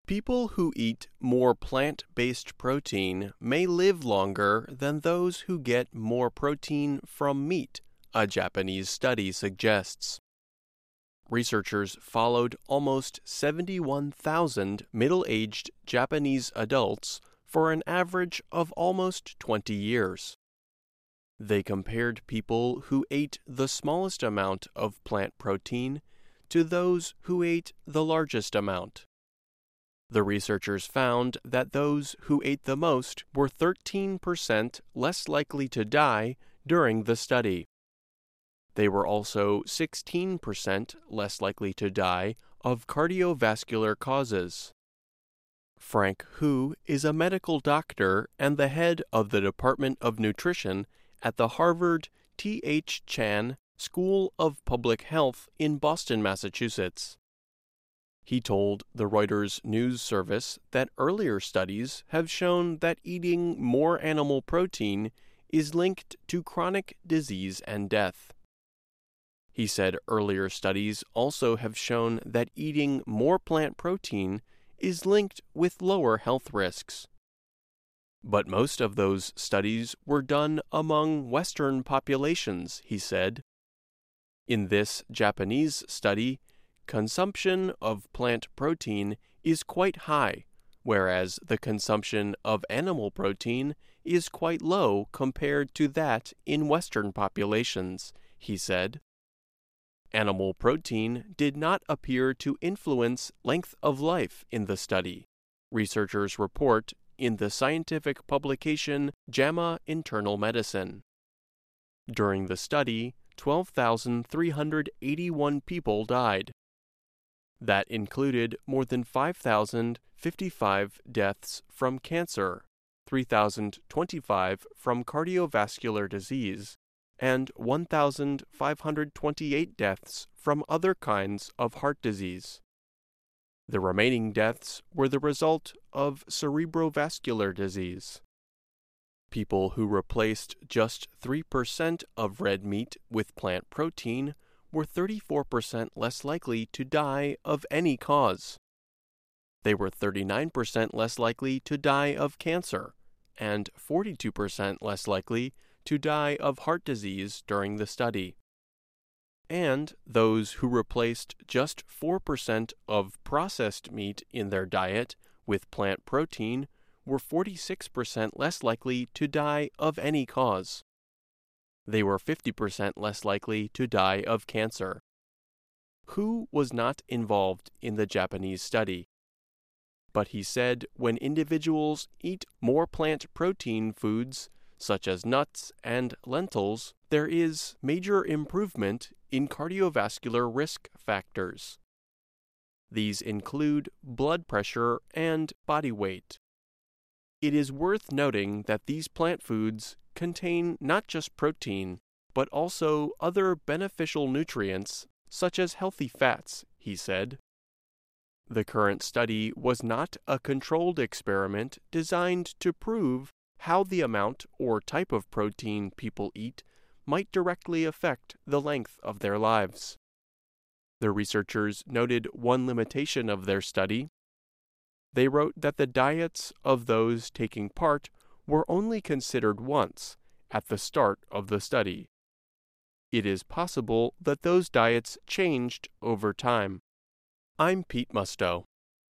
People who eat more plant-based protein may live longer than those who get more protein from meat, a Japanese study suggests. Researchers followed almost 71,000 middle-aged Japanese adults for an average of almost 20 years. They compared people who ate the smallest amount of plant protein to those who ate the largest amount. The researchers found that those who ate the most were 13% less likely to die during the study. They were also 16% less likely to die of cardiovascular causes. Frank Hu is a medical doctor and the head of the Department of Nutrition at the Harvard T.H. Chan School of Public Health in Boston, Massachusetts. He told the Reuters news service that earlier studies have shown that eating more animal protein is linked to chronic disease and death. He said earlier studies also have shown that eating more plant protein is linked with lower health risks. But most of those studies were done among Western populations, he said. In this Japanese study, consumption of plant protein is quite high, whereas the consumption of animal protein is quite low compared to that in Western populations, he said. Animal protein did not appear to influence length of life in the study, researchers report in the scientific publication JAMA Internal Medicine. During the study, 12,381 people died. That included more than 5,055 deaths from cancer, 3,025 from cardiovascular disease, and 1,528 deaths from other kinds of heart disease. The remaining deaths were the result of cerebrovascular disease. People who replaced just 3% of red meat with plant protein were 34% less likely to die of any cause. They were 39% less likely to die of cancer and 42% less likely to die of heart disease during the study. And those who replaced just 4% of processed meat in their diet with plant protein were 46% less likely to die of any cause. They were 50% less likely to die of cancer. Hu was not involved in the Japanese study, but he said when individuals eat more plant protein foods, such as nuts and lentils, there is major improvement in cardiovascular risk factors. These include blood pressure and body weight. It is worth noting that these plant foods contain not just protein, but also other beneficial nutrients, such as healthy fats, he said. The current study was not a controlled experiment designed to prove how the amount or type of protein people eat might directly affect the length of their lives. The researchers noted one limitation of their study. They wrote that the diets of those taking part were only considered once, at the start of the study. It is possible that those diets changed over time. I'm Pete Musto.